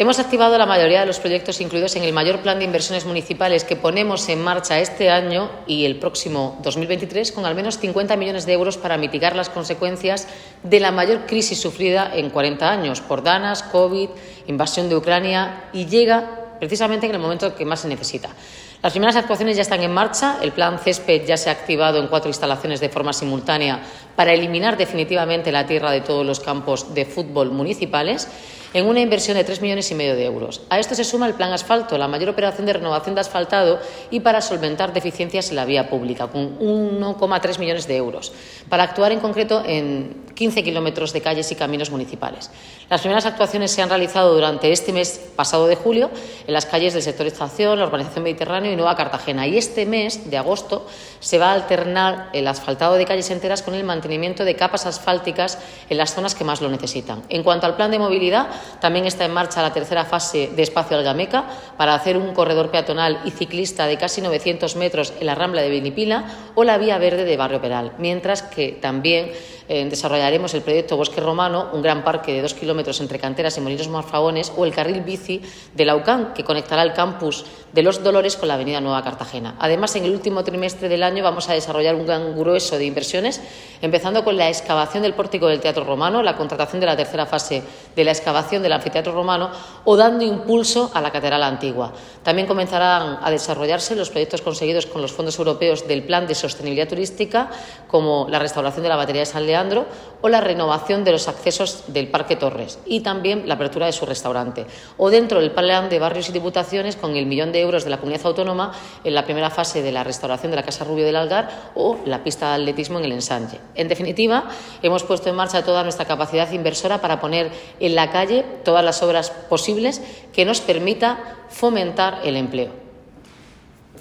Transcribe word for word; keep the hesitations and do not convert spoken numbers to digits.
Hemos activado la mayoría de los proyectos incluidos en el mayor plan de inversiones municipales que ponemos en marcha este año y el próximo dos mil veintitrés, con al menos cincuenta millones de euros para mitigar las consecuencias de la mayor crisis sufrida en cuarenta años por danas, COVID, invasión de Ucrania, y llega precisamente en el momento que más se necesita. Las primeras actuaciones ya están en marcha. El plan Césped ya se ha activado en cuatro instalaciones de forma simultánea para eliminar definitivamente la tierra de todos los campos de fútbol municipales, en una inversión de tres millones y medio de euros. A esto se suma el plan asfalto, la mayor operación de renovación de asfaltado y para solventar deficiencias en la vía pública, con uno coma tres millones de euros, para actuar en concreto en quince kilómetros de calles y caminos municipales. Las primeras actuaciones se han realizado durante este mes pasado de julio en las calles del sector Estación, la urbanización Mediterráneo y Nueva Cartagena. Y este mes de agosto se va a alternar el asfaltado de calles enteras con el mantenimiento de capas asfálticas en las zonas que más lo necesitan. En cuanto al plan de movilidad, también está en marcha la tercera fase de Espacio Algameca para hacer un corredor peatonal y ciclista de casi novecientos metros en la Rambla de Benipila o la Vía Verde de Barrio Peral, mientras que también eh, desarrollaremos el proyecto Bosque Romano, un gran parque de dos kilómetros entre canteras y molinos morfagones, o el carril bici de la U C A M, que conectará el campus de Los Dolores con la avenida Nueva Cartagena. Además, en el último trimestre del año vamos a desarrollar un gran grueso de inversiones, empezando con la excavación del pórtico del Teatro Romano, la contratación de la tercera fase de la excavación del Anfiteatro Romano o dando impulso a la Catedral Antigua. También comenzarán a desarrollarse los proyectos conseguidos con los fondos europeos del Plan de Sostenibilidad Turística, como la restauración de la batería de San Leandro o la renovación de los accesos del Parque Torres y también la apertura de su restaurante. O dentro del Plan de Barrios y Diputaciones, con el millón de euros de la Comunidad Autónoma en la primera fase de la restauración de la Casa Rubio del Algar o la pista de atletismo en el Ensanche. En definitiva, hemos puesto en marcha toda nuestra capacidad inversora para poner en la calle todas las obras posibles que nos permita fomentar el empleo.